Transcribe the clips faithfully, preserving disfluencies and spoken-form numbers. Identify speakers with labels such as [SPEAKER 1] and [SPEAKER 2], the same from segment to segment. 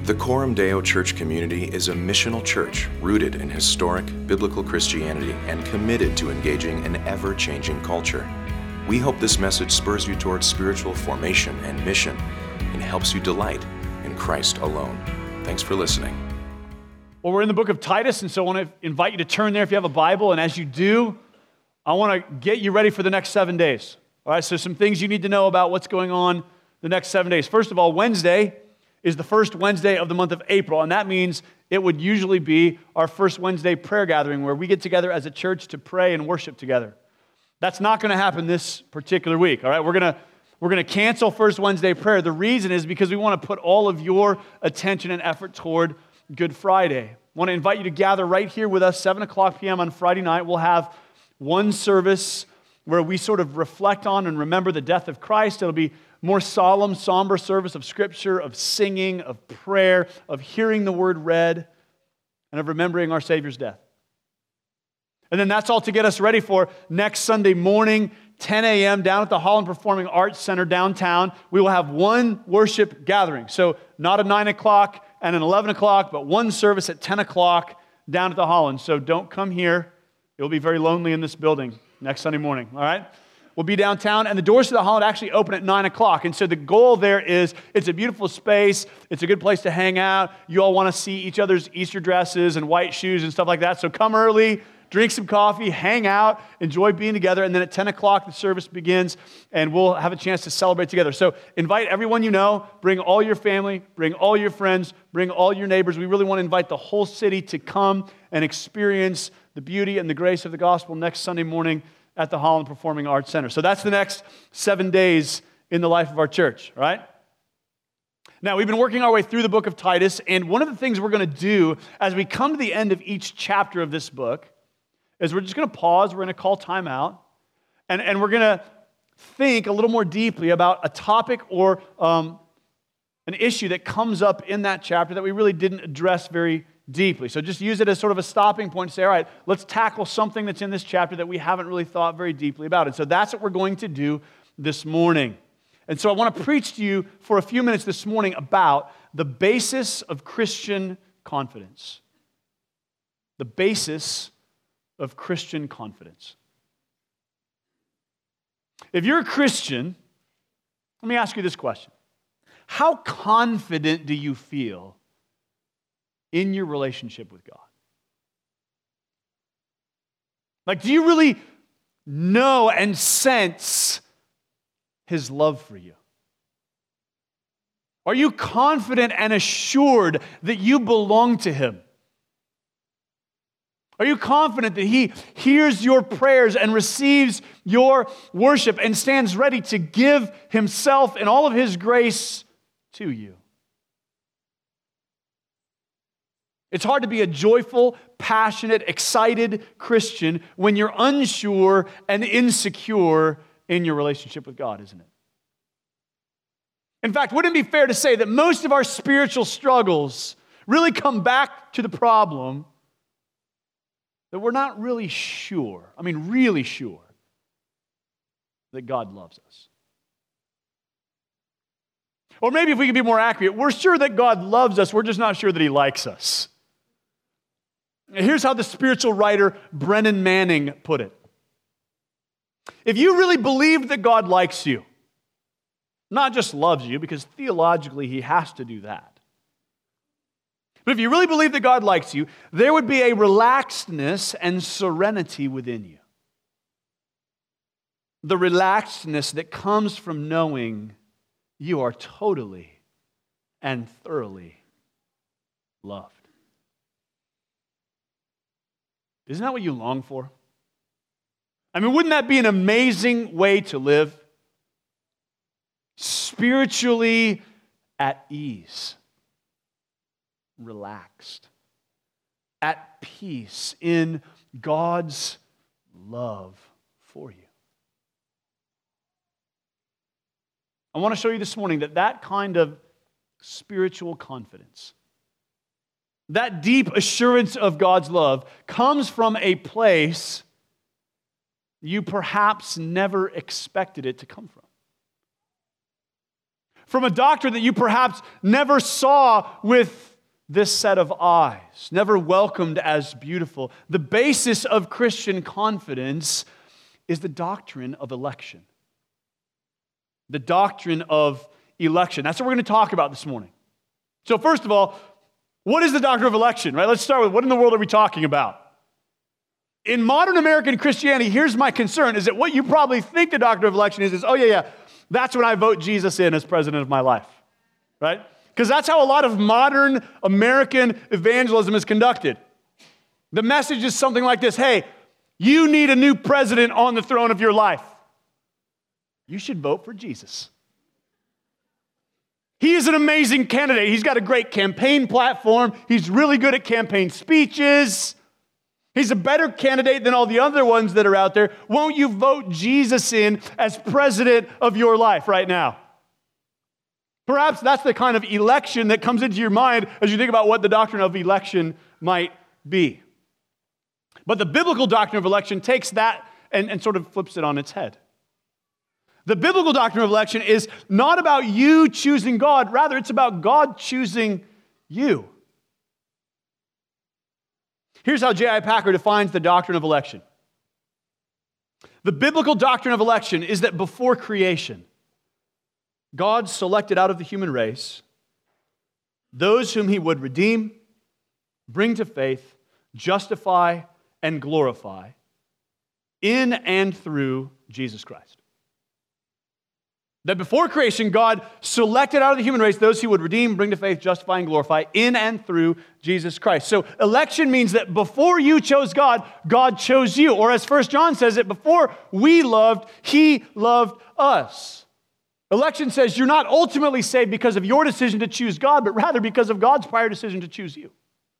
[SPEAKER 1] The Coram Deo Church community is a missional church rooted in historic biblical Christianity and committed to engaging an ever-changing culture. We hope this message spurs you towards spiritual formation and mission and helps you delight in Christ alone. Thanks for listening.
[SPEAKER 2] Well, we're in the book of Titus, and so I want to invite you to turn there if you have a Bible, and as you do, I want to get you ready for the next seven days. All right, so some things you need to know about what's going on the next seven days. First of all, Wednesday is the first Wednesday of the month of April, and that means it would usually be our first Wednesday prayer gathering where we get together as a church to pray and worship together. That's not going to happen this particular week, all right? We're going to we're going to cancel first Wednesday prayer. The reason is because we want to put all of your attention and effort toward Good Friday. I want to invite you to gather right here with us, seven o'clock p.m. on Friday night. We'll have one service where we sort of reflect on and remember the death of Christ. It'll be more solemn, somber service of Scripture, of singing, of prayer, of hearing the Word read, and of remembering our Savior's death. And then that's all to get us ready for next Sunday morning, ten a.m., down at the Holland Performing Arts Center downtown. We will have one worship gathering. So not a nine o'clock and an eleven o'clock, but one service at ten o'clock down at the Holland. So don't come here. You'll be very lonely in this building next Sunday morning, all right? We'll be downtown, and the doors to the Holland actually open at nine o'clock. And so the goal there is, it's a beautiful space. It's a good place to hang out. You all want to see each other's Easter dresses and white shoes and stuff like that. So come early, drink some coffee, hang out, enjoy being together. And then at ten o'clock, the service begins, and we'll have a chance to celebrate together. So invite everyone you know. Bring all your family. Bring all your friends. Bring all your neighbors. We really want to invite the whole city to come and experience the beauty and the grace of the gospel next Sunday morning at the Holland Performing Arts Center. So that's the next seven days in the life of our church, right? Now, we've been working our way through the book of Titus, and one of the things we're going to do as we come to the end of each chapter of this book is we're just going to pause, we're going to call time out, and, and we're going to think a little more deeply about a topic or um, an issue that comes up in that chapter that we really didn't address very deeply. So just use it as sort of a stopping point to say, all right, let's tackle something that's in this chapter that we haven't really thought very deeply about. And so that's what we're going to do this morning. And so I want to preach to you for a few minutes this morning about the basis of Christian confidence. The basis of Christian confidence. If you're a Christian, let me ask you this question. How confident do you feel in your relationship with God? Like, do you really know and sense His love for you? Are you confident and assured that you belong to Him? Are you confident that He hears your prayers and receives your worship and stands ready to give Himself and all of His grace to you? It's hard to be a joyful, passionate, excited Christian when you're unsure and insecure in your relationship with God, isn't it? In fact, wouldn't it be fair to say that most of our spiritual struggles really come back to the problem that we're not really sure, I mean really sure, that God loves us? Or maybe if we could be more accurate, we're sure that God loves us, we're just not sure that He likes us. Here's how the spiritual writer Brennan Manning put it. If you really believe that God likes you, not just loves you, because theologically He has to do that, but if you really believe that God likes you, there would be a relaxedness and serenity within you. The relaxedness that comes from knowing you are totally and thoroughly loved. Isn't that what you long for? I mean, wouldn't that be an amazing way to live? Spiritually at ease, relaxed, at peace in God's love for you. I want to show you this morning that that kind of spiritual confidence, that deep assurance of God's love, comes from a place you perhaps never expected it to come from. from a doctrine that you perhaps never saw with this set of eyes, never welcomed as beautiful. The basis of Christian confidence is the doctrine of election. The doctrine of election. That's what we're going to talk about this morning. So first of all, what is the doctrine of election, right? Let's start with what in the world are we talking about? In modern American Christianity, here's my concern, is that what you probably think the doctrine of election is, is, oh yeah, yeah, that's when I vote Jesus in as president of my life, right? Because that's how a lot of modern American evangelism is conducted. The message is something like this: hey, you need a new president on the throne of your life. You should vote for Jesus. He is an amazing candidate. He's got a great campaign platform. He's really good at campaign speeches. He's a better candidate than all the other ones that are out there. Won't you vote Jesus in as president of your life right now? Perhaps that's the kind of election that comes into your mind as you think about what the doctrine of election might be. But the biblical doctrine of election takes that and, and sort of flips it on its head. The biblical doctrine of election is not about you choosing God. Rather, it's about God choosing you. Here's how J I Packer defines the doctrine of election. The biblical doctrine of election is that before creation, God selected out of the human race those whom he would redeem, bring to faith, justify, and glorify in and through Jesus Christ. That before creation, God selected out of the human race those he would redeem, bring to faith, justify, and glorify in and through Jesus Christ. So election means that before you chose God, God chose you. Or as First John says it, before we loved, he loved us. Election says you're not ultimately saved because of your decision to choose God, but rather because of God's prior decision to choose you.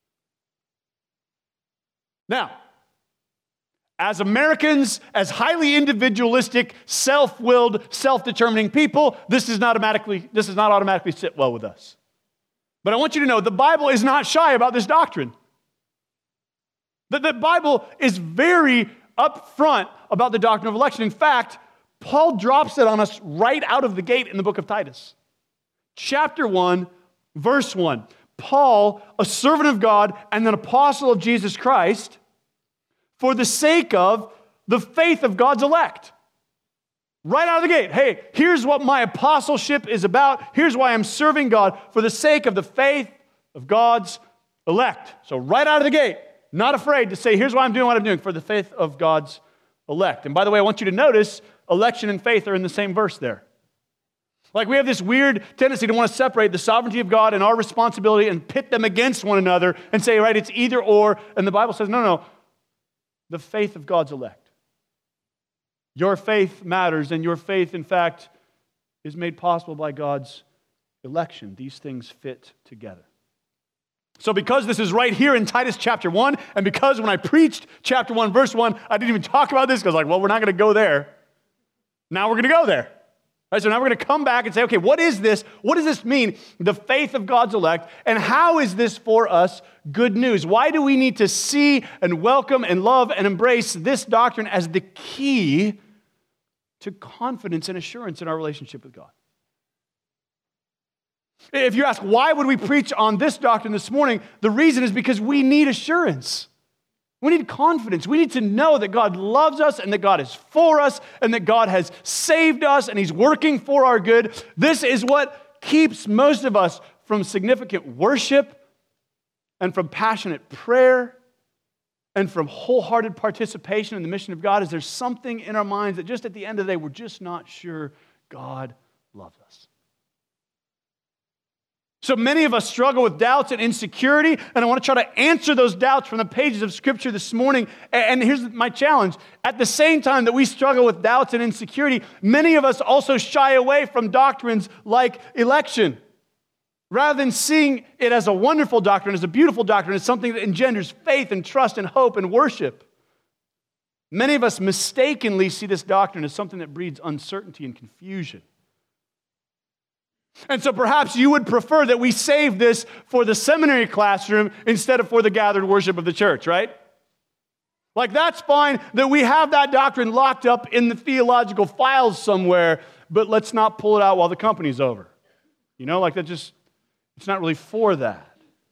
[SPEAKER 2] Now, as Americans, as highly individualistic, self-willed, self-determining people, this does not automatically, this does not automatically sit well with us. But I want you to know the Bible is not shy about this doctrine. The, the Bible is very upfront about the doctrine of election. In fact, Paul drops it on us right out of the gate in the book of Titus. Chapter one, verse one. Paul, a servant of God and an apostle of Jesus Christ, for the sake of the faith of God's elect. Right out of the gate. Hey, here's what my apostleship is about. Here's why I'm serving God, for the sake of the faith of God's elect. So right out of the gate, not afraid to say, here's why I'm doing what I'm doing, for the faith of God's elect. And by the way, I want you to notice election and faith are in the same verse there. Like we have this weird tendency to want to separate the sovereignty of God and our responsibility and pit them against one another and say, right, it's either or. And the Bible says, no, no, the faith of God's elect. Your faith matters, and your faith, in fact, is made possible by God's election. These things fit together. So because this is right here in Titus chapter one, and because when I preached chapter one, verse one, I didn't even talk about this because I was like, well, we're not going to go there. Now we're going to go there. Right, so now we're going to come back and say, okay, what is this? What does this mean? The faith of God's elect. And how is this for us good news? Why do we need to see and welcome and love and embrace this doctrine as the key to confidence and assurance in our relationship with God? If you ask, why would we preach on this doctrine this morning? The reason is because we need assurance. We need confidence. We need to know that God loves us and that God is for us and that God has saved us and he's working for our good. This is what keeps most of us from significant worship and from passionate prayer and from wholehearted participation in the mission of God, is there's something in our minds that just at the end of the day, we're just not sure God loves us. So many of us struggle with doubts and insecurity, and I want to try to answer those doubts from the pages of Scripture this morning. And here's my challenge. At the same time that we struggle with doubts and insecurity, many of us also shy away from doctrines like election. Rather than seeing it as a wonderful doctrine, as a beautiful doctrine, as something that engenders faith and trust and hope and worship, many of us mistakenly see this doctrine as something that breeds uncertainty and confusion. And so perhaps you would prefer that we save this for the seminary classroom instead of for the gathered worship of the church, right? Like that's fine that we have that doctrine locked up in the theological files somewhere, but let's not pull it out while the company's over. You know, like that just, it's not really for that.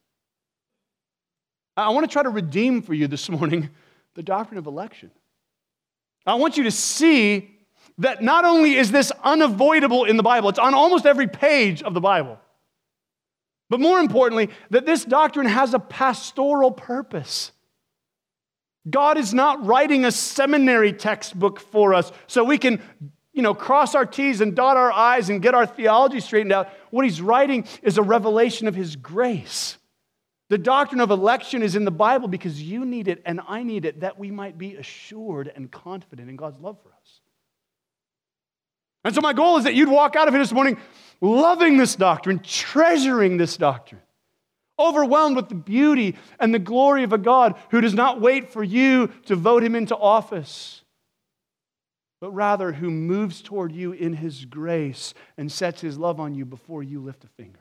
[SPEAKER 2] I want to try to redeem for you this morning the doctrine of election. I want you to see that not only is this unavoidable in the Bible, it's on almost every page of the Bible, but more importantly, that this doctrine has a pastoral purpose. God is not writing a seminary textbook for us so we can, you know, cross our T's and dot our I's and get our theology straightened out. What he's writing is a revelation of his grace. The doctrine of election is in the Bible because you need it and I need it, that we might be assured and confident in God's love for us. And so my goal is that you'd walk out of here this morning loving this doctrine, treasuring this doctrine, overwhelmed with the beauty and the glory of a God who does not wait for you to vote him into office, but rather who moves toward you in his grace and sets his love on you before you lift a finger.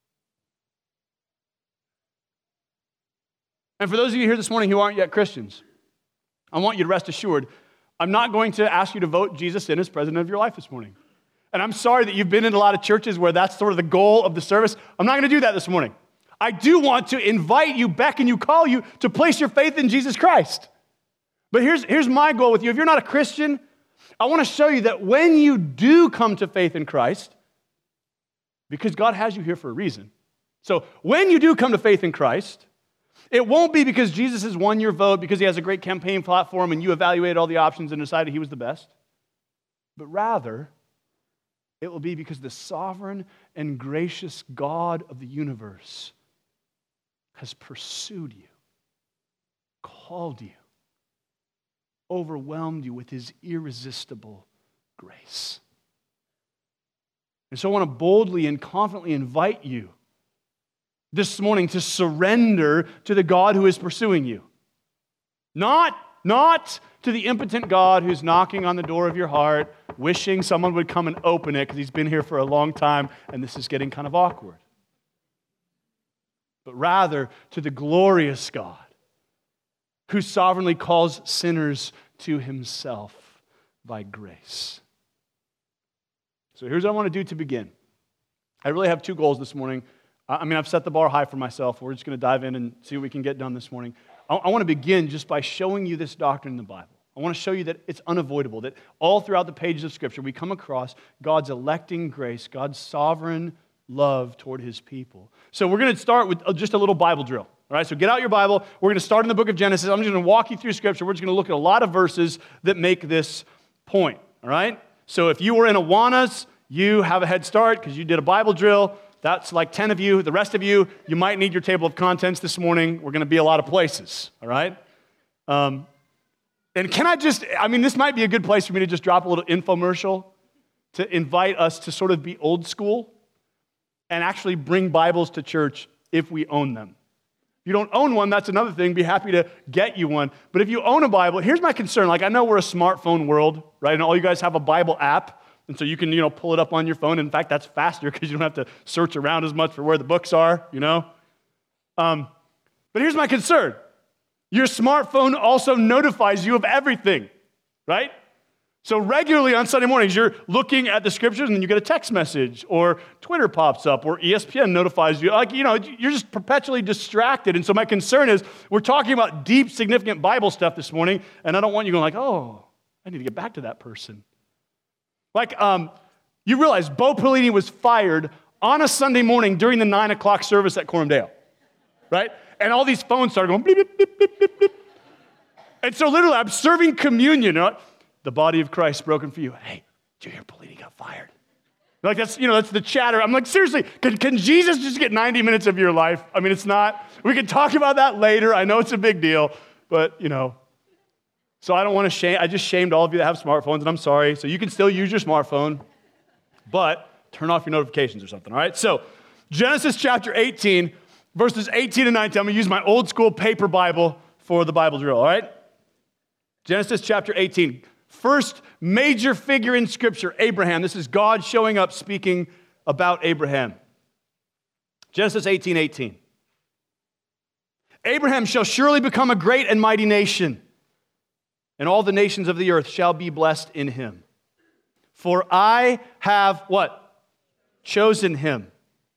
[SPEAKER 2] And for those of you here this morning who aren't yet Christians, I want you to rest assured, I'm not going to ask you to vote Jesus in as president of your life this morning. And I'm sorry that you've been in a lot of churches where that's sort of the goal of the service. I'm not going to do that this morning. I do want to invite you, beckon you, call you to place your faith in Jesus Christ. But here's, here's my goal with you. If you're not a Christian, I want to show you that when you do come to faith in Christ, because God has you here for a reason. So when you do come to faith in Christ, it won't be because Jesus has won your vote, because he has a great campaign platform and you evaluated all the options and decided he was the best. But rather, it will be because the sovereign and gracious God of the universe has pursued you, called you, overwhelmed you with his irresistible grace. And so I want to boldly and confidently invite you this morning to surrender to the God who is pursuing you. Not, not to the impotent God who's knocking on the door of your heart, wishing someone would come and open it because he's been here for a long time and this is getting kind of awkward. But rather to the glorious God who sovereignly calls sinners to himself by grace. So here's what I want to do to begin. I really have two goals this morning. I mean, I've set the bar high for myself. We're just going to dive in and see what we can get done this morning. I, I want to begin just by showing you this doctrine in the Bible. I want to show you that it's unavoidable, that all throughout the pages of Scripture we come across God's electing grace, God's sovereign love toward his people. So we're going to start with just a little Bible drill. All right, so get out your Bible. We're going to start in the book of Genesis. I'm just going to walk you through Scripture. We're just going to look at a lot of verses that make this point. All right? So if you were in Awanas, you have a head start because you did a Bible drill. That's like ten of you. The rest of you, you might need your table of contents this morning. We're going to be a lot of places, all right? Um, and can I just, I mean, this might be a good place for me to just drop a little infomercial to invite us to sort of be old school and actually bring Bibles to church if we own them. If you don't own one, that's another thing. Be happy to get you one. But if you own a Bible, here's my concern. Like, I know we're a smartphone world, right? And all you guys have a Bible app. And so you can, you know, pull it up on your phone. In fact, that's faster because you don't have to search around as much for where the books are, you know. Um, but here's my concern. Your smartphone also notifies you of everything, right? So regularly on Sunday mornings, you're looking at the Scriptures and then you get a text message or Twitter pops up or E S P N notifies you. Like, you know, you're just perpetually distracted. And so my concern is we're talking about deep, significant Bible stuff this morning, and I don't want you going like, oh, I need to get back to that person. Like, um, you realize Bo Pelini was fired on a Sunday morning during the nine o'clock service at Corumdale, right? And all these phones started going beep, beep, beep, beep, beep, beep. And so literally, I'm serving communion. Right? The body of Christ broken for you. Hey, did you hear Pelini got fired? Like, that's, you know, that's the chatter. I'm like, seriously, can, can Jesus just get ninety minutes of your life? I mean, it's not. We can talk about that later. I know it's a big deal, but, you know. So I don't want to shame, I just shamed all of you that have smartphones, and I'm sorry. So you can still use your smartphone, but turn off your notifications or something, all right? So Genesis chapter eighteen, verses eighteen and nineteen. I'm going to use my old school paper Bible for the Bible drill, all right? Genesis chapter eighteen. First major figure in Scripture, Abraham. This is God showing up speaking about Abraham. Genesis eighteen, eighteen. Abraham shall surely become a great and mighty nation, and all the nations of the earth shall be blessed in him. For I have what? Chosen him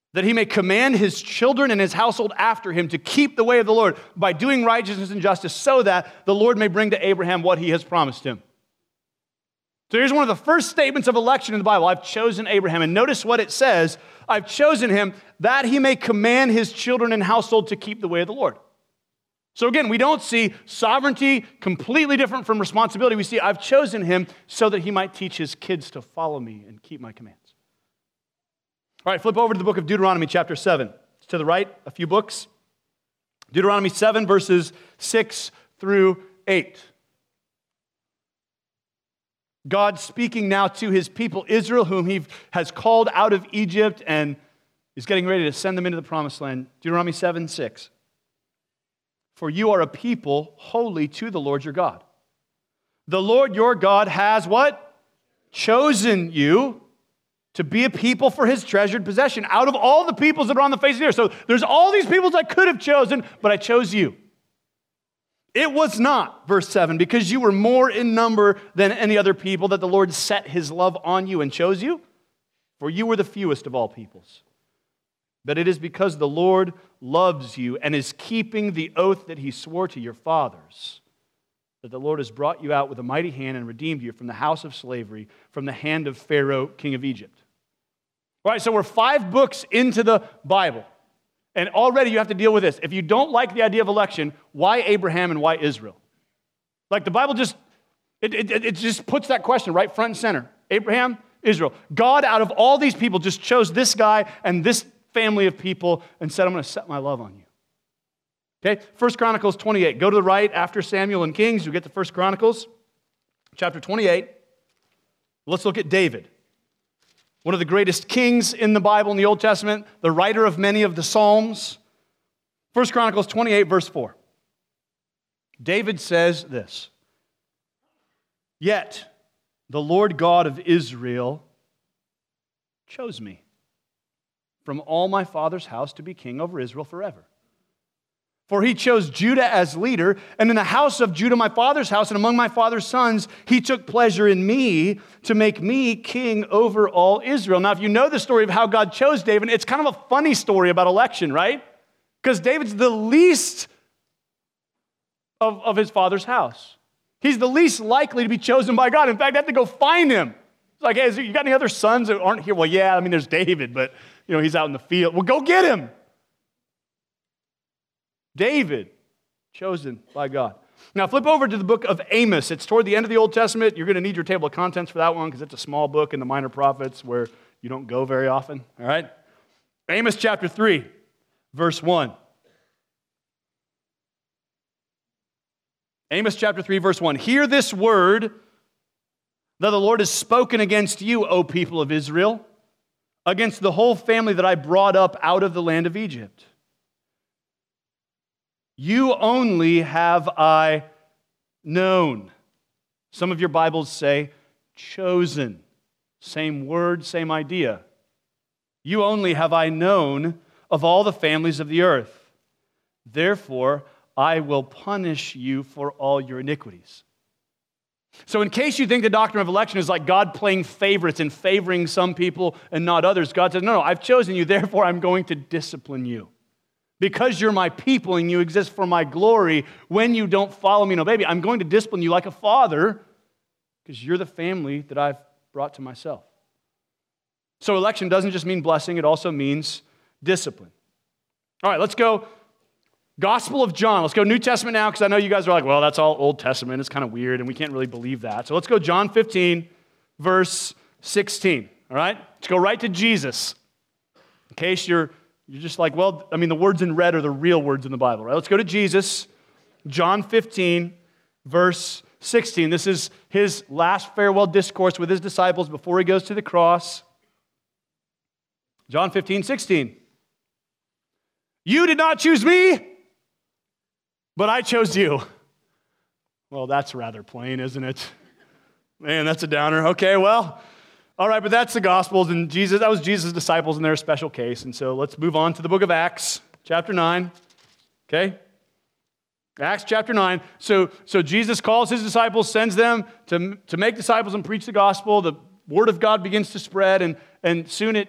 [SPEAKER 2] that he may command his children and his household after him to keep the way of the Lord by doing righteousness and justice, so that the Lord may bring to Abraham what he has promised him. So here's one of the first statements of election in the Bible. I've chosen Abraham. And notice what it says. I've chosen him that he may command his children and household to keep the way of the Lord. So again, we don't see sovereignty completely different from responsibility. We see I've chosen him so that he might teach his kids to follow me and keep my commands. All right, flip over to the book of Deuteronomy chapter seven. It's to the right, a few books. Deuteronomy seven, verses six through eight. God speaking now to his people, Israel, whom he has called out of Egypt and is getting ready to send them into the promised land. Deuteronomy seven, six. For you are a people holy to the Lord your God. The Lord your God has what? Chosen you to be a people for his treasured possession out of all the peoples that are on the face of the earth. So there's all these peoples I could have chosen, but I chose you. It was not, verse seven, because you were more in number than any other people that the Lord set his love on you and chose you, for you were the fewest of all peoples. But it is because the Lord loves you and is keeping the oath that he swore to your fathers, that the Lord has brought you out with a mighty hand and redeemed you from the house of slavery, from the hand of Pharaoh, king of Egypt. All right, so we're five books into the Bible. And already you have to deal with this. If you don't like the idea of election, why Abraham and why Israel? Like the Bible just, it, it, it just puts that question right front and center. Abraham, Israel. God, out of all these people, just chose this guy and this family of people and said, I'm going to set my love on you. Okay, First Chronicles twenty-eight. Go to the right after Samuel and Kings. You get to First Chronicles, chapter twenty-eight. Let's look at David. One of the greatest kings in the Bible in the Old Testament, the writer of many of the Psalms. First Chronicles twenty-eight, verse four. David says this, yet the Lord God of Israel chose me from all my father's house to be king over Israel forever. For he chose Judah as leader, and in the house of Judah, my father's house, and among my father's sons, he took pleasure in me to make me king over all Israel. Now, if you know the story of how God chose David, it's kind of a funny story about election, right? Because David's the least of, of his father's house. He's the least likely to be chosen by God. In fact, I have to go find him. It's like, hey, is there, you got any other sons that aren't here? Well, yeah, I mean, there's David, but, you know, he's out in the field. Well, go get him. David, chosen by God. Now flip over to the book of Amos. It's toward the end of the Old Testament. You're going to need your table of contents for that one because it's a small book in the Minor Prophets where you don't go very often. All right? Amos chapter three, verse one. Amos chapter three, verse one. Hear this word that the Lord has spoken against you, O people of Israel, against the whole family that I brought up out of the land of Egypt. You only have I known. Some of your Bibles say chosen. Same word, same idea. You only have I known of all the families of the earth. Therefore, I will punish you for all your iniquities. So in case you think the doctrine of election is like God playing favorites and favoring some people and not others, God says, no, no, I've chosen you, therefore I'm going to discipline you. Because you're my people and you exist for my glory, when you don't follow me and obey me, I'm going to discipline you like a father because you're the family that I've brought to myself. So election doesn't just mean blessing, it also means discipline. All right, let's go Gospel of John. Let's go New Testament now because I know you guys are like, well, that's all Old Testament. It's kind of weird and we can't really believe that. So let's go John fifteen, verse sixteen. All right, let's go right to Jesus. In case you're You're just like, well, I mean, the words in red are the real words in the Bible, right? Let's go to Jesus, John fifteen, verse sixteen. This is his last farewell discourse with his disciples before he goes to the cross. John fifteen, sixteen. You did not choose me, but I chose you. Well, that's rather plain, isn't it? Man, that's a downer. Okay, well, all right, but that's the Gospels, and Jesus, that was Jesus' disciples in their special case. And so let's move on to the book of Acts, chapter nine. Okay? Acts chapter nine. So, so Jesus calls his disciples, sends them to, to make disciples and preach the gospel. The word of God begins to spread, and, and soon it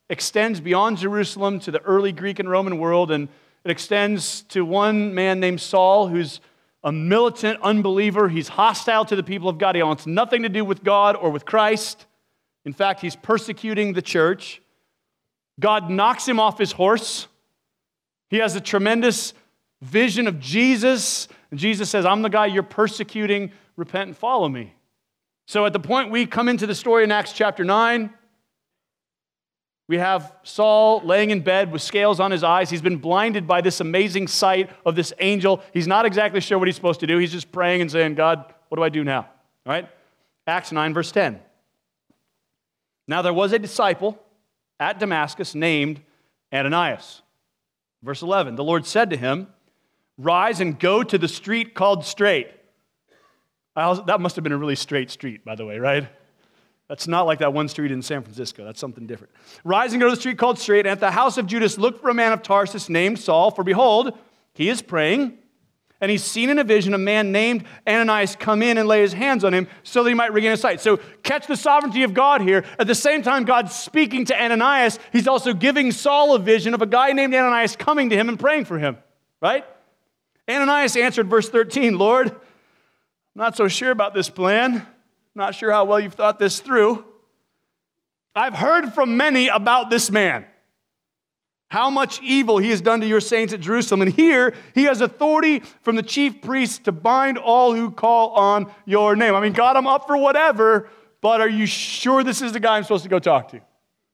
[SPEAKER 2] extends beyond Jerusalem to the early Greek and Roman world, and it extends to one man named Saul, who's a militant unbeliever. He's hostile to the people of God. He wants nothing to do with God or with Christ. In fact, he's persecuting the church. God knocks him off his horse. He has a tremendous vision of Jesus. And Jesus says, I'm the guy you're persecuting. Repent and follow me. So at the point we come into the story in Acts chapter nine, we have Saul laying in bed with scales on his eyes. He's been blinded by this amazing sight of this angel. He's not exactly sure what he's supposed to do. He's just praying and saying, God, what do I do now? All right? Acts nine, verse ten. Now there was a disciple at Damascus named Ananias. Verse eleven, the Lord said to him, rise and go to the street called Straight. I was, that must have been a really straight street, by the way, right? That's not like that one street in San Francisco. That's something different. Rise and go to the street called Straight, and at the house of Judas look for a man of Tarsus named Saul, for behold, he is praying, and he's seen in a vision a man named Ananias come in and lay his hands on him so that he might regain his sight. So catch the sovereignty of God here. At the same time God's speaking to Ananias, he's also giving Saul a vision of a guy named Ananias coming to him and praying for him, right? Ananias answered, verse thirteen, Lord, I'm not so sure about this plan. Not sure how well you've thought this through. I've heard from many about this man, how much evil he has done to your saints at Jerusalem. And here he has authority from the chief priests to bind all who call on your name. I mean, God, I'm up for whatever, but are you sure this is the guy I'm supposed to go talk to?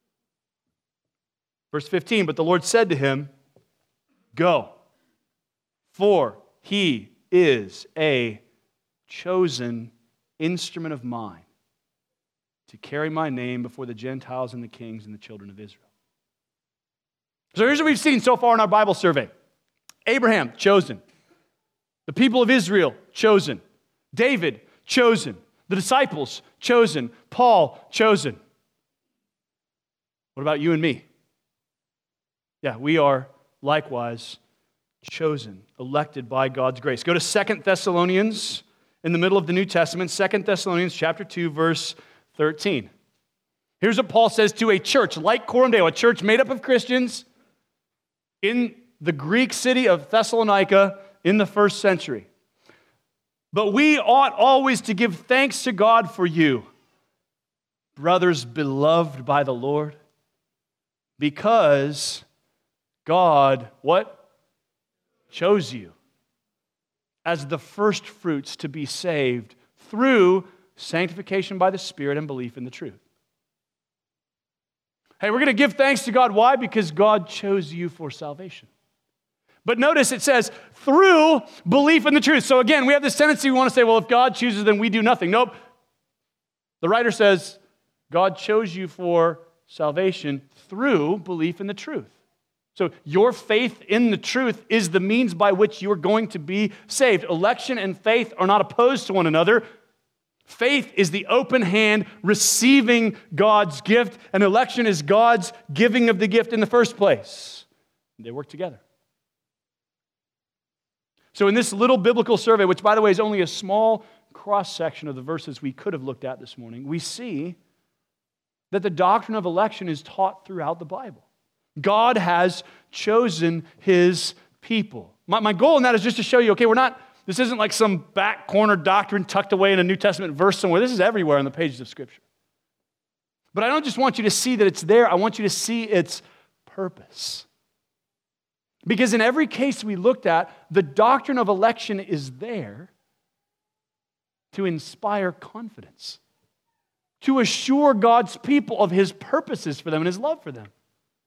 [SPEAKER 2] Verse fifteen, but the Lord said to him, go, for he is a chosen instrument of mine to carry my name before the Gentiles and the kings and the children of Israel. So here's what we've seen so far in our Bible survey. Abraham, chosen. The people of Israel, chosen. David, chosen. The disciples, chosen. Paul, chosen. What about you and me? Yeah, we are likewise chosen, elected by God's grace. Go to Second Thessalonians in the middle of the New Testament, Second Thessalonians chapter two, verse thirteen. Here's what Paul says to a church like Coram Deo, a church made up of Christians in the Greek city of Thessalonica in the first century. But we ought always to give thanks to God for you, brothers beloved by the Lord, because God, what? Chose you as the first fruits to be saved through sanctification by the Spirit and belief in the truth. Hey, we're going to give thanks to God. Why? Because God chose you for salvation. But notice it says, through belief in the truth. So again, we have this tendency, we want to say, well, if God chooses, then we do nothing. Nope. The writer says, God chose you for salvation through belief in the truth. So your faith in the truth is the means by which you're going to be saved. Election and faith are not opposed to one another. Faith is the open hand receiving God's gift, and election is God's giving of the gift in the first place. They work together. So in this little biblical survey, which by the way is only a small cross-section of the verses we could have looked at this morning, we see that the doctrine of election is taught throughout the Bible. God has chosen his people. My, my goal in that is just to show you, okay, we're not, this isn't like some back corner doctrine tucked away in a New Testament verse somewhere. This is everywhere on the pages of Scripture. But I don't just want you to see that it's there. I want you to see its purpose. Because in every case we looked at, the doctrine of election is there to inspire confidence, to assure God's people of his purposes for them and his love for them.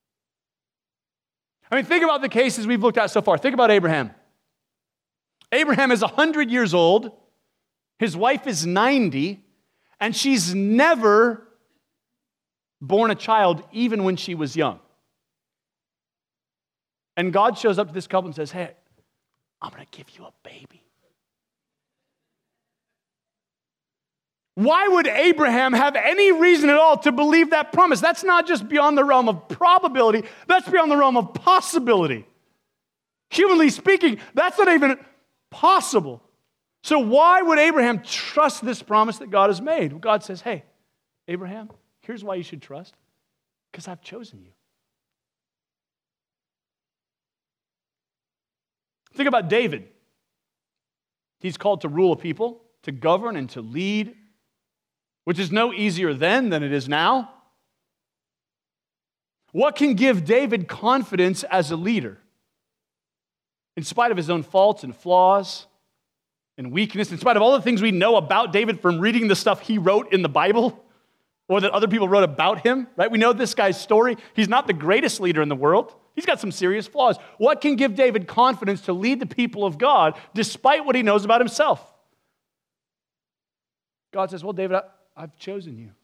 [SPEAKER 2] I mean, think about the cases we've looked at so far. Think about Abraham. Abraham is one hundred years old. His wife is ninety, and she's never born a child even when she was young. And God shows up to this couple and says, hey, I'm going to give you a baby. Why would Abraham have any reason at all to believe that promise? That's not just beyond the realm of probability. That's beyond the realm of possibility. Humanly speaking, that's not even possible. So why would Abraham trust this promise that God has made? God says, hey, Abraham, here's why you should trust. Because I've chosen you. Think about David. He's called to rule a people, to govern and to lead, which is no easier then than it is now. What can give David confidence as a leader? In spite of his own faults and flaws and weakness, in spite of all the things we know about David from reading the stuff he wrote in the Bible or that other people wrote about him, right? We know this guy's story. He's not the greatest leader in the world. He's got some serious flaws. What can give David confidence to lead the people of God despite what he knows about himself? God says, well, David, I, I've chosen you.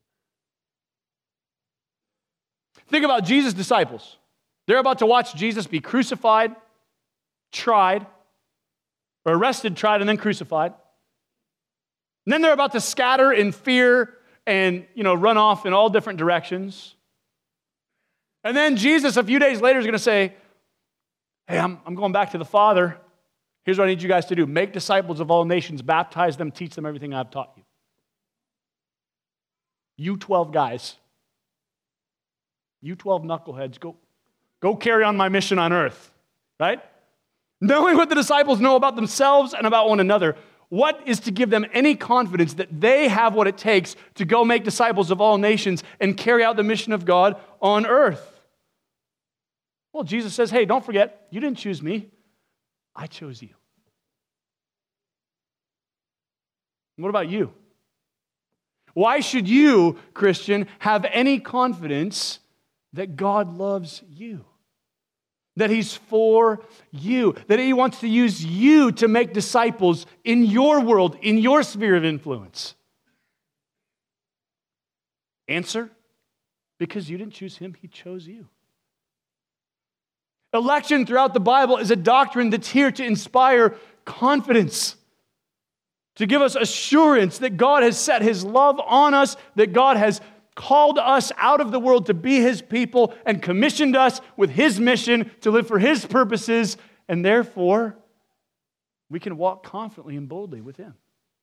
[SPEAKER 2] Think about Jesus' disciples. They're about to watch Jesus be crucified, tried, or arrested, tried, and then crucified. And then they're about to scatter in fear and, you know, run off in all different directions. And then Jesus, a few days later, is going to say, hey, I'm, I'm going back to the Father. Here's what I need you guys to do. Make disciples of all nations, baptize them, teach them everything I've taught you. You twelve guys, you twelve knuckleheads, go, go carry on my mission on earth, right? Knowing what the disciples know about themselves and about one another, what is to give them any confidence that they have what it takes to go make disciples of all nations and carry out the mission of God on earth? Well, Jesus says, hey, don't forget, you didn't choose me. I chose you. And what about you? Why should you, Christian, have any confidence that God loves you? That He's for you? That He wants to use you to make disciples in your world, in your sphere of influence? Answer, because you didn't choose Him, He chose you. Election throughout the Bible is a doctrine that's here to inspire confidence, to give us assurance that God has set His love on us, that God has called us out of the world to be His people and commissioned us with His mission to live for His purposes, and therefore we can walk confidently and boldly with Him.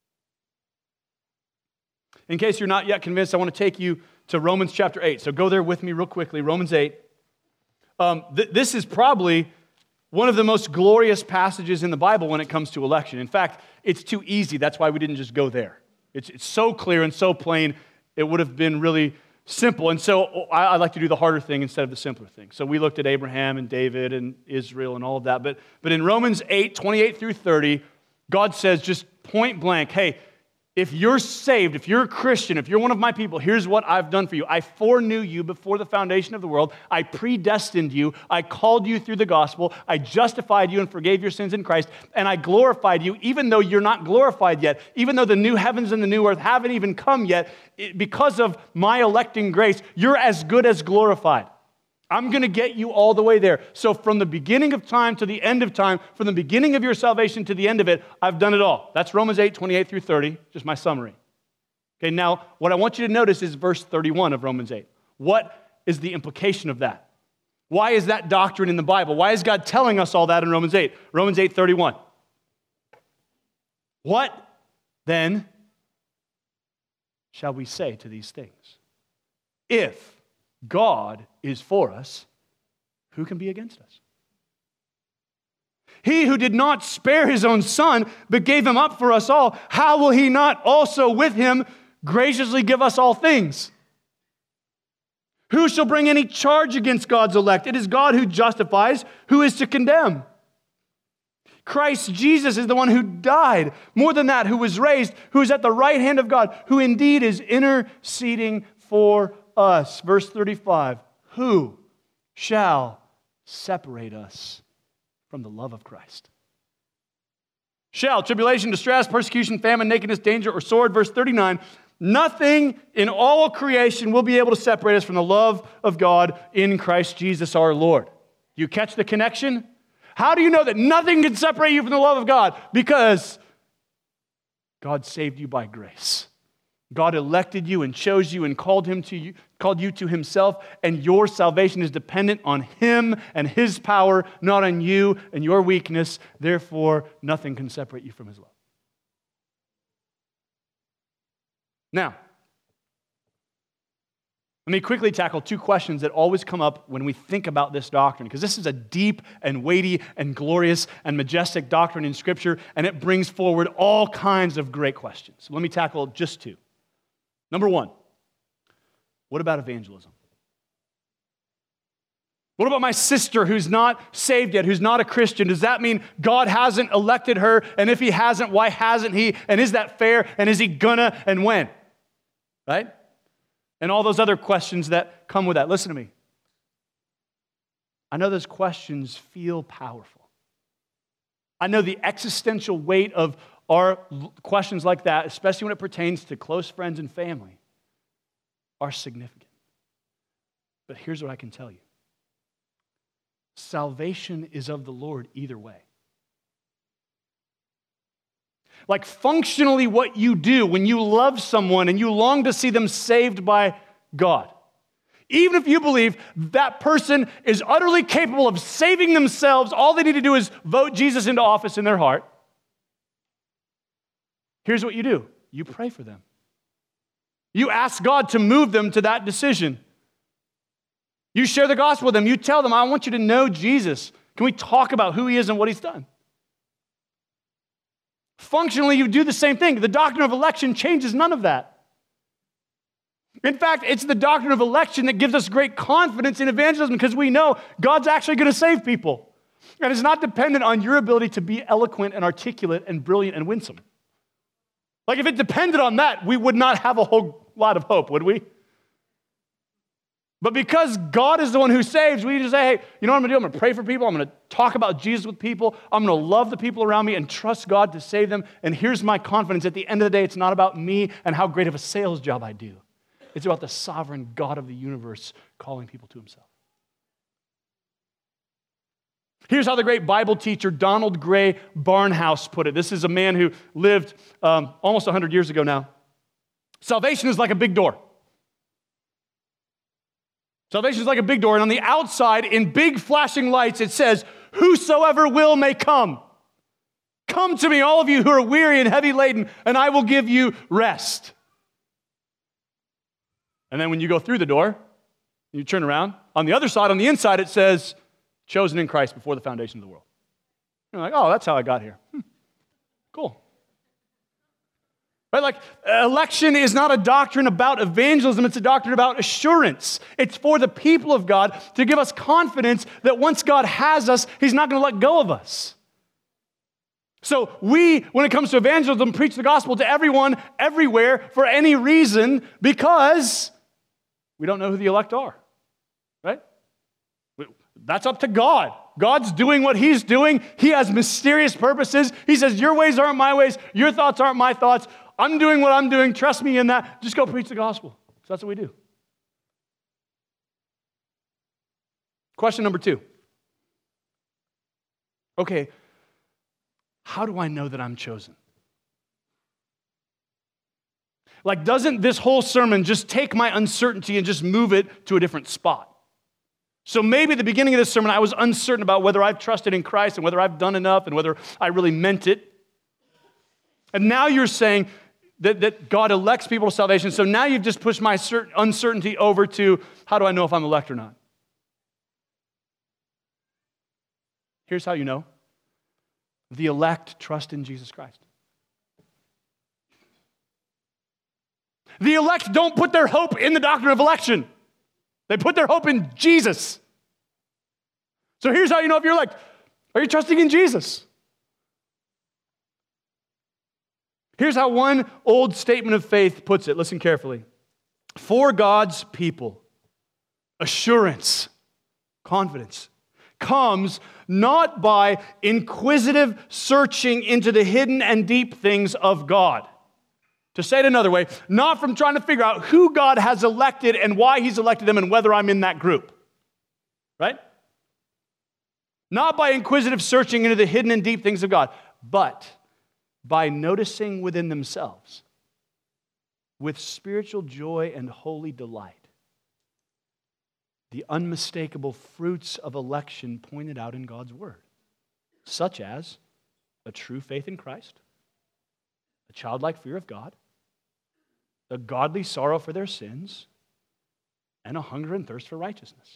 [SPEAKER 2] In case you're not yet convinced, I want to take you to Romans chapter eight. So go there with me real quickly, Romans eight. Um, th- this is probably one of the most glorious passages in the Bible when it comes to election. In fact, it's too easy. That's why we didn't just go there. It's, it's so clear and so plain, it would have been really simple. And so I, I like to do the harder thing instead of the simpler thing. So we looked at Abraham and David and Israel and all of that. But, but in Romans eight, twenty-eight through thirty, God says just point blank, hey, if you're saved, if you're a Christian, if you're one of my people, here's what I've done for you. I foreknew you before the foundation of the world. I predestined you. I called you through the gospel. I justified you and forgave your sins in Christ. And I glorified you even though you're not glorified yet. Even though the new heavens and the new earth haven't even come yet, it, because of my electing grace, you're as good as glorified. I'm going to get you all the way there. So from the beginning of time to the end of time, from the beginning of your salvation to the end of it, I've done it all. That's Romans eight, twenty-eight through thirty, just my summary. Okay, now what I want you to notice is verse thirty-one of Romans eight. What is the implication of that? Why is that doctrine in the Bible? Why is God telling us all that in Romans eight? Romans eight, thirty-one. What then shall we say to these things? If God is for us, who can be against us? He who did not spare His own Son, but gave Him up for us all, how will He not also with Him graciously give us all things? Who shall bring any charge against God's elect? It is God who justifies. Who is to condemn? Christ Jesus is the one who died. More than that, who was raised, who is at the right hand of God, who indeed is interceding for us. Verse thirty-five, who shall separate us from the love of Christ? Shall, tribulation, distress, persecution, famine, nakedness, danger, or sword. Verse thirty-nine, nothing in all creation will be able to separate us from the love of God in Christ Jesus our Lord. You catch the connection? How do you know that nothing can separate you from the love of God? Because God saved you by grace. God elected you and chose you and called him to you, called you to Himself, and your salvation is dependent on Him and His power, not on you and your weakness. Therefore, nothing can separate you from His love. Now, Let me quickly tackle two questions that always come up when we think about this doctrine, because this is a deep and weighty and glorious and majestic doctrine in Scripture, and it brings forward all kinds of great questions. So let me tackle just two. Number one, what about evangelism? What about my sister who's not saved yet, who's not a Christian? Does that mean God hasn't elected her? And if he hasn't, why hasn't he? And is that fair? And is he gonna? And when? Right? And all those other questions that come with that. Listen to me. I know those questions feel powerful. I know the existential weight of our questions like that, especially when it pertains to close friends and family, are significant. But here's what I can tell you. Salvation is of the Lord either way. Like functionally what you do when you love someone and you long to see them saved by God, even if you believe that person is utterly capable of saving themselves, all they need to do is vote Jesus into office in their heart. Here's what you do. You pray for them. You ask God to move them to that decision. You share the gospel with them. You tell them, I want you to know Jesus. Can we talk about who he is and what he's done? Functionally, you do the same thing. The doctrine of election changes none of that. In fact, it's the doctrine of election that gives us great confidence in evangelism because we know God's actually going to save people. And it's not dependent on your ability to be eloquent and articulate and brilliant and winsome. Like if it depended on that, we would not have a whole lot of hope, would we? But because God is the one who saves, we just say, hey, you know what I'm going to do? I'm going to pray for people. I'm going to talk about Jesus with people. I'm going to love the people around me and trust God to save them. And here's my confidence. At the end of the day, it's not about me and how great of a sales job I do. It's about the sovereign God of the universe calling people to himself. Here's how the great Bible teacher Donald Gray Barnhouse put it. This is a man who lived um, almost one hundred years ago now. Salvation is like a big door. Salvation is like a big door, and on the outside, in big flashing lights, it says, whosoever will may come. Come to me, all of you who are weary and heavy laden, and I will give you rest. And then when you go through the door, you turn around, on the other side, on the inside, it says, chosen in Christ before the foundation of the world. You're like, oh, that's how I got here. Hmm. Cool. Right? Like, election is not a doctrine about evangelism, it's a doctrine about assurance. It's for the people of God to give us confidence that once God has us, he's not going to let go of us. So we, when it comes to evangelism, preach the gospel to everyone, everywhere, for any reason, because we don't know who the elect are. Right? That's up to God. God's doing what he's doing. He has mysterious purposes. He says, your ways aren't my ways. Your thoughts aren't my thoughts. I'm doing what I'm doing. Trust me in that. Just go preach the gospel. So that's what we do. Question number two. Okay, how do I know that I'm chosen? Like, doesn't this whole sermon just take my uncertainty and just move it to a different spot? So maybe at the beginning of this sermon, I was uncertain about whether I've trusted in Christ and whether I've done enough and whether I really meant it. And now you're saying that, that God elects people to salvation. So now you've just pushed my uncertainty over to, how do I know if I'm elect or not? Here's how you know. The elect trust in Jesus Christ. The elect don't put their hope in the doctrine of election. They put their hope in Jesus. So here's how you know if you're elect. Are you trusting in Jesus? Here's how one old statement of faith puts it. Listen carefully. For God's people, assurance, confidence, comes not by inquisitive searching into the hidden and deep things of God. To say it another way, not from trying to figure out who God has elected and why he's elected them and whether I'm in that group. Right? Not by inquisitive searching into the hidden and deep things of God, but by noticing within themselves, with spiritual joy and holy delight, the unmistakable fruits of election pointed out in God's word, such as a true faith in Christ, a childlike fear of God, a godly sorrow for their sins, and a hunger and thirst for righteousness.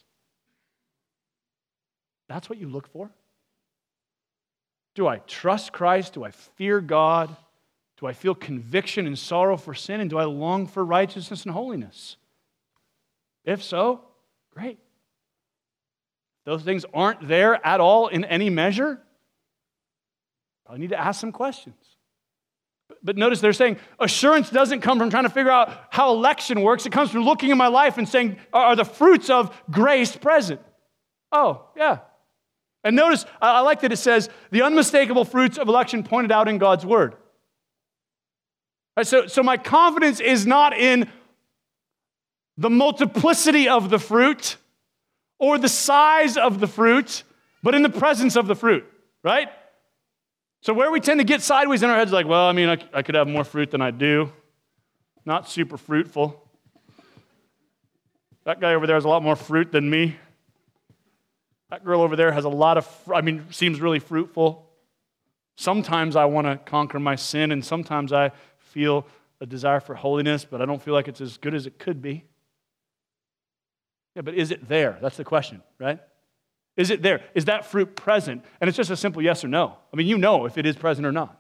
[SPEAKER 2] That's what you look for? Do I trust Christ? Do I fear God? Do I feel conviction and sorrow for sin? And do I long for righteousness and holiness? If so, great. If those things aren't there at all in any measure, I need to ask some questions. But notice they're saying assurance doesn't come from trying to figure out how election works. It comes from looking in my life and saying, are the fruits of grace present? Oh, yeah. And notice, I like that it says, the unmistakable fruits of election pointed out in God's word. Right, so, so my confidence is not in the multiplicity of the fruit or the size of the fruit, but in the presence of the fruit, right? So where we tend to get sideways in our heads, like, well, I mean, I, I could have more fruit than I do. Not super fruitful. That guy over there has a lot more fruit than me. That girl over there has a lot of, I mean, seems really fruitful. Sometimes I want to conquer my sin, and sometimes I feel a desire for holiness, but I don't feel like it's as good as it could be. Yeah, but is it there? That's the question, right? Is it there? Is that fruit present? And it's just a simple yes or no. I mean, you know if it is present or not.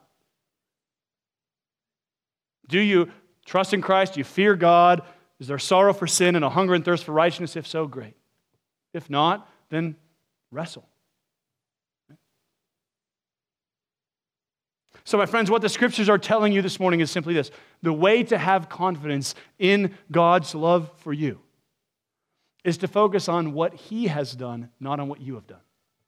[SPEAKER 2] Do you trust in Christ? Do you fear God? Is there sorrow for sin and a hunger and thirst for righteousness? If so, great. If not, then wrestle. So, my friends, what the scriptures are telling you this morning is simply this. The way to have confidence in God's love for you is to focus on what He has done, not on what you have done.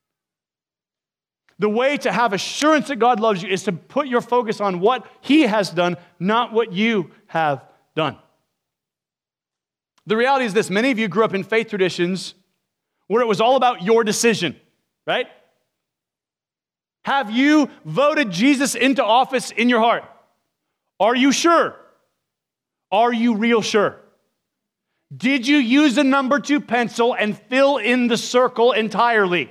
[SPEAKER 2] The way to have assurance that God loves you is to put your focus on what He has done, not what you have done. The reality is this. Many of you grew up in faith traditions where it was all about your decision, right? Have you voted Jesus into office in your heart? Are you sure? Are you real sure? Did you use a number two pencil and fill in the circle entirely?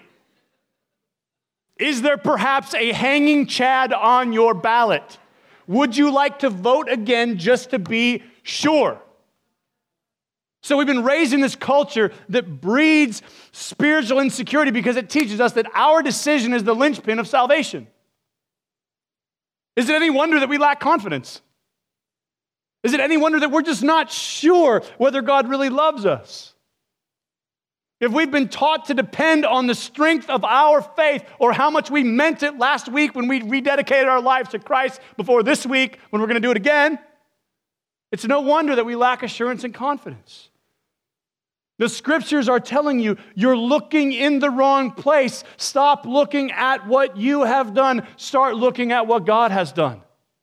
[SPEAKER 2] Is there perhaps a hanging Chad on your ballot? Would you like to vote again just to be sure? So we've been raised in this culture that breeds spiritual insecurity because it teaches us that our decision is the linchpin of salvation. Is it any wonder that we lack confidence? Is it any wonder that we're just not sure whether God really loves us? If we've been taught to depend on the strength of our faith or how much we meant it last week when we rededicated our lives to Christ before this week when we're going to do it again, it's no wonder that we lack assurance and confidence. The scriptures are telling you you're looking in the wrong place. Stop looking at what you have done. Start looking at what God has done.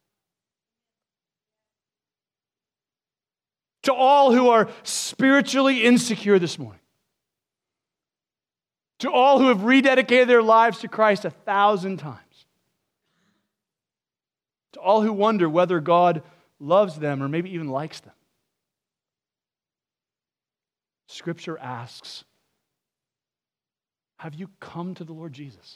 [SPEAKER 2] To all who are spiritually insecure this morning, to all who have rededicated their lives to Christ a thousand times, to all who wonder whether God loves them or maybe even likes them, Scripture asks, have you come to the Lord Jesus?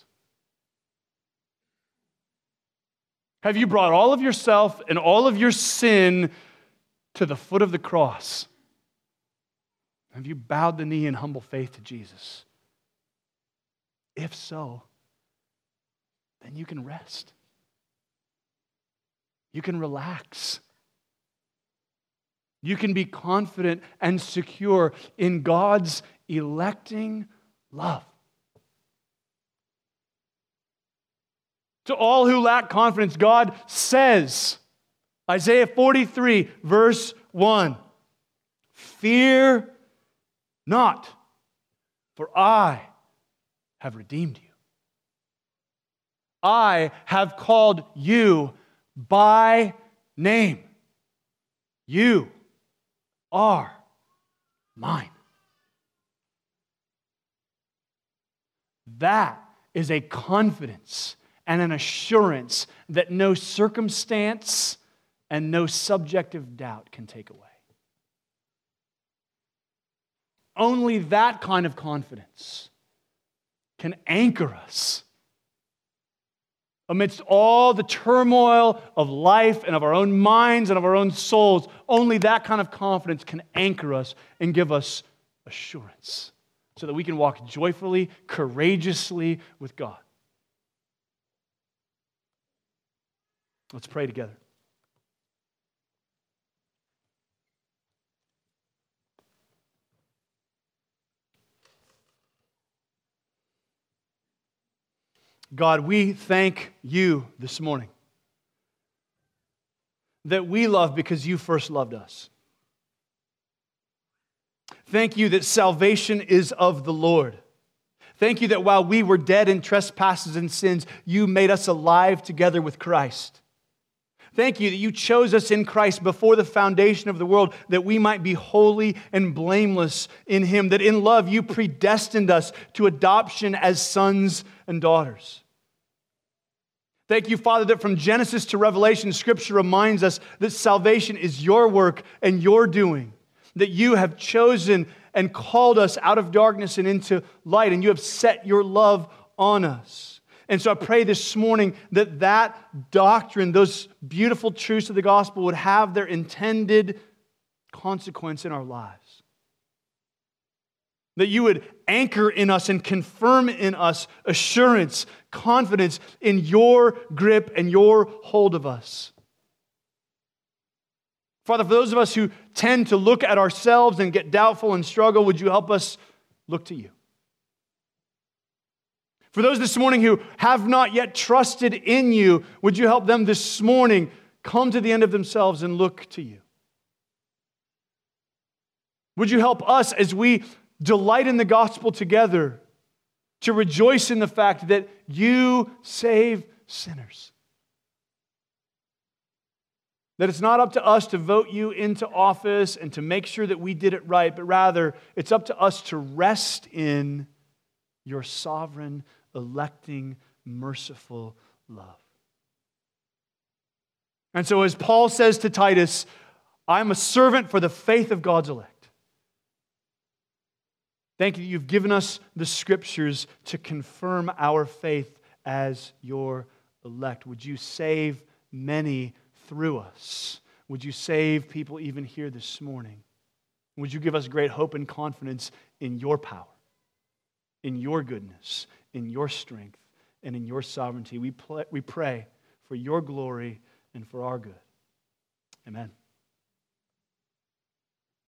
[SPEAKER 2] Have you brought all of yourself and all of your sin to the foot of the cross? Have you bowed the knee in humble faith to Jesus? If so, then you can rest. You can relax. You can be confident and secure in God's electing love. To all who lack confidence, God says, Isaiah forty-three, verse one, fear not, for I have redeemed you. I have called you by name. You are mine. That is a confidence and an assurance that no circumstance and no subjective doubt can take away. Only that kind of confidence can anchor us amidst all the turmoil of life and of our own minds and of our own souls. Only that kind of confidence can anchor us and give us assurance so that we can walk joyfully, courageously with God. Let's pray together. God, we thank you this morning that we love because you first loved us. Thank you that salvation is of the Lord. Thank you that while we were dead in trespasses and sins, you made us alive together with Christ. Thank you that you chose us in Christ before the foundation of the world, that we might be holy and blameless in Him, that in love you predestined us to adoption as sons and daughters. Thank you, Father, that from Genesis to Revelation, Scripture reminds us that salvation is your work and your doing, that you have chosen and called us out of darkness and into light, and you have set your love on us. And so I pray this morning that that doctrine, those beautiful truths of the gospel would have their intended consequence in our lives. That you would anchor in us and confirm in us assurance, confidence in your grip and your hold of us. Father, for those of us who tend to look at ourselves and get doubtful and struggle, would you help us look to you? For those this morning who have not yet trusted in you, would you help them this morning come to the end of themselves and look to you? Would you help us as we delight in the gospel together to rejoice in the fact that you save sinners? That it's not up to us to vote you into office and to make sure that we did it right, but rather it's up to us to rest in your sovereign, electing, merciful love. And so as Paul says to Titus, I'm a servant for the faith of God's elect. Thank you that you've given us the Scriptures to confirm our faith as your elect. Would you save many through us? Would you save people even here this morning? Would you give us great hope and confidence in your power, in your goodness, in your strength, and in your sovereignty? We, pl- we pray for your glory and for our good. Amen.